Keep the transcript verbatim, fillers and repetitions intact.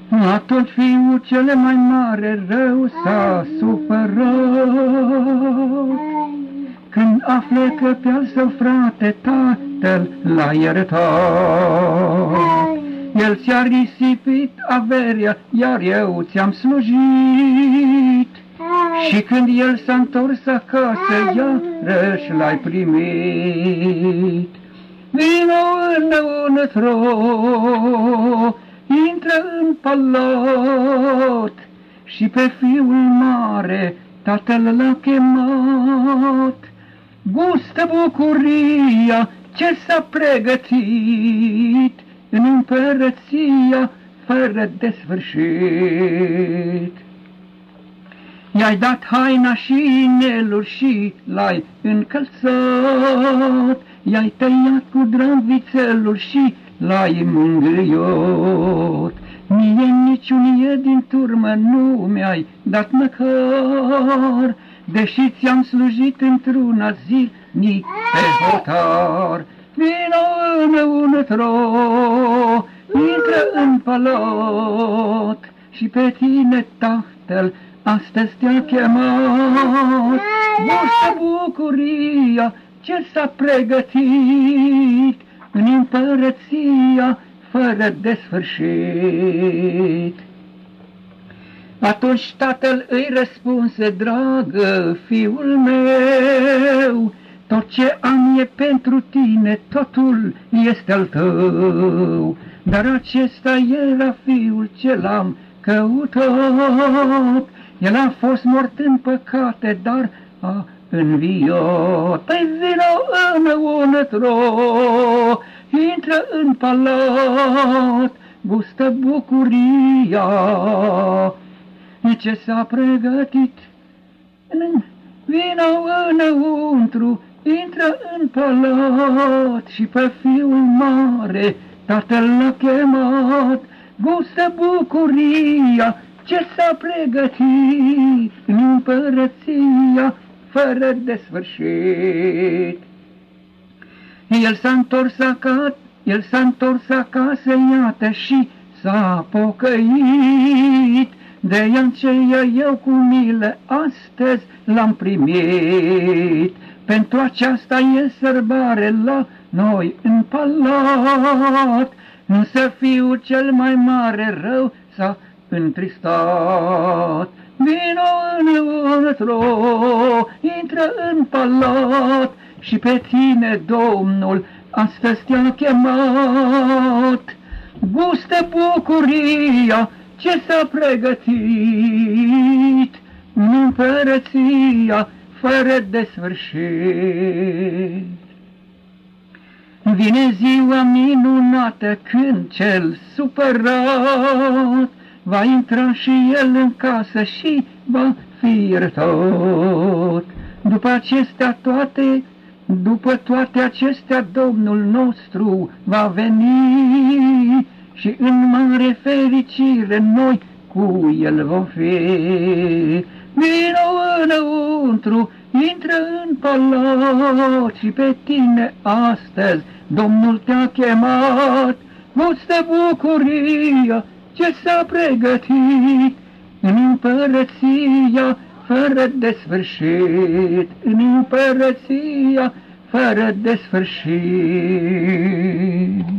Atunci fiul cel mai mare rău s-a supărat, când află că pe-al său frate tatăl l-a iertat. El ți-a risipit averia, iar eu ți-am slujit. Și când el s-a întors acasă, iarăși l-ai primit. Vino înăuntru, intră în palat, și pe fiul mare tatăl l-a chemat. Gustă bucuria ce s-a pregătit în împărăția fără de sfârșit. I-ai dat haina și inelul și l-ai încălțat, i-ai tăiat cu drag vițelul și l-ai mângâiat. Mie niciunie din turmă nu mi-ai dat măcar, deși ți-am slujit într-una zilnic pe hotar. Vino înăuntru, intră în palat, și pe tine tatăl astăzi te-a chemat. Gustă bucuria ce s-a pregătit în împărăția fără de sfârșit. Atunci tatăl îi răspunse: dragă fiul meu, tot ce am e pentru tine, totul este al tău. Dar acesta era fiul ce l-am căutat, el a fost mort în păcate, dar a înviat. Păi vino înăuntru, intră în palat, gustă bucuria ce s-a pregătit. Vino înăuntru, intră în palat, și pe fiul mare tatăl l-a chemat. Gustă bucuria ce s-a pregătit în împărăția fără de sfârșit. El s-a întors acasă, el s-a întors acasă, iată, și s-a pocăit. De aceea eu cu milă astăzi l-am primit. Pentru aceasta e sărbare la noi în palat, însă fiul cel mai mare rău s-a întristat. Vino înăuntru, intră în palat, și pe tine Domnul astăzi te-a chemat. Gustă bucuria ce s-a pregătit în împărăția fără de sfârșit. Vine ziua minunată când cel supărat va intra și el în casă și va fi iertat. După acestea toate, după toate acestea, Domnul nostru va veni și în mare fericire noi cu el vom fi. Vino înăuntru, intră în palat, și pe tine astăzi Domnul te-a chemat. Gustă bucuria ce s-a pregătit în împărăția fără de sfârșit, în împărăția fără de sfârșit.